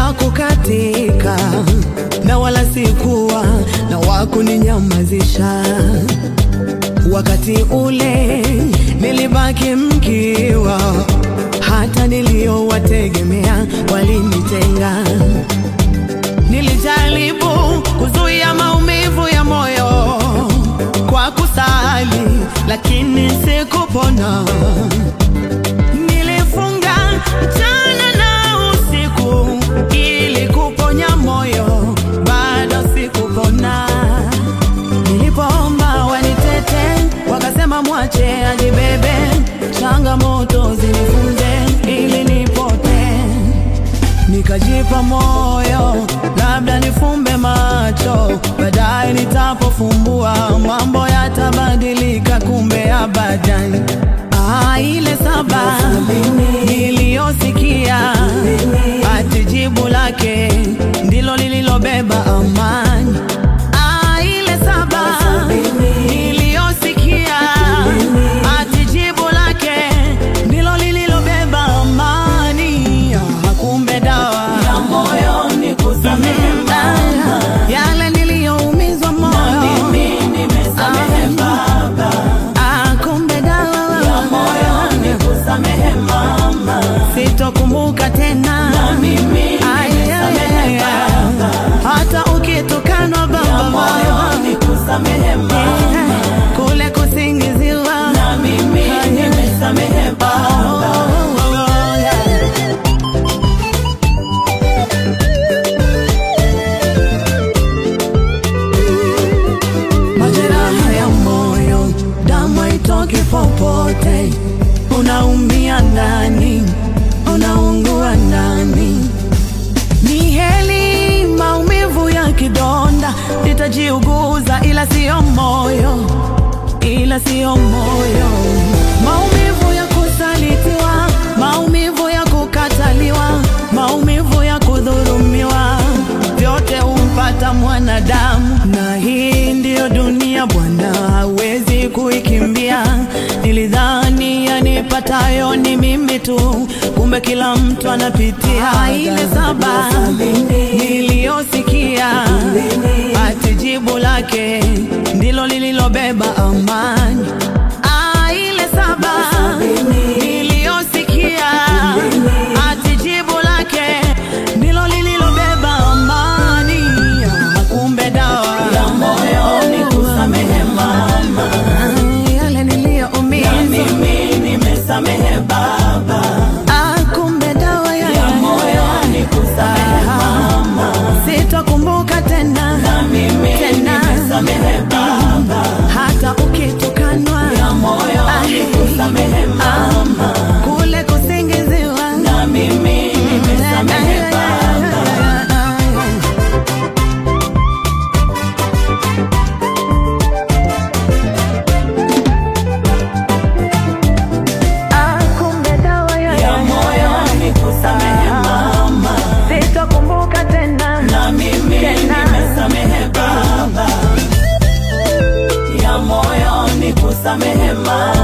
hakukatika, na wala sikuwa na wakuninyamazisha. Wakati ule nilibaki mkiwa, hata niliowategemea walinitenga. Nilijaribu kuzuia maumivu ya moyo kwa kusali, lakini sikupona. Nilifunga mchana na usiku ili kuponya moyo, bado sikupona. Nilipoomba wanitete, wakasema mwache ajibebe, changamoto zinifunze ili nipote. Nikajipa moyo, labda nifumbe macho, baadaye nitapofumbua mambo yatabadilika, kumbe abadan. Ile saba niliyosikia, ati jibu lake ndilo lililobeba amani. Ile saba niliyosikia, ati jibu lake ndilo lililobeba amani. Kumbe dawa ya moyo ni kusamehe mama, yale niliyoumizwa moyo mimi nimesamehe baba. Kumbe dawa ya moyo ni kusamehe mama, sitokumbuka tena na mimi nimesamehe baba. Hata ukitukanwa baba, ya moyo ni kusamehe mama, kule kusingiziwa na mimi nimesamehe baba. Popote unaumia ndani, unaungua ndani. Ni heli maumivu ya kidonda itajiuguza, ila sio moyo, ila sio moyo. Maumivu ya kusalitiwa, maumivu ya kukataliwa, maumivu ya kudhulumiwa, vyote humpata mwanadamu. Na hii ndiyo dunia bwana, hawezi kuikimbia. Nilidhani yanipatayo ni mimi tu, kumbe kila mtu anapitia. Ile saba niliyosikia, ati jibu lake ndilo lililobeba amani. Ile saba niliyosikia, ati jibu lake ndilo lililobeba amani. Kumbe dawa ya moyo ni kusamehe mama, yale niliyoumizwa mimi nimesamehe baba. Kumbe dawa ya moyo ni kusamehe mama, sitokumbuka tena na mimi nimesamehe baba. Hata ukitukanwa ya moyo ni kusamehe mama, kule kusingiziwa na mimi nimesamehe baba. Kusamehe mama.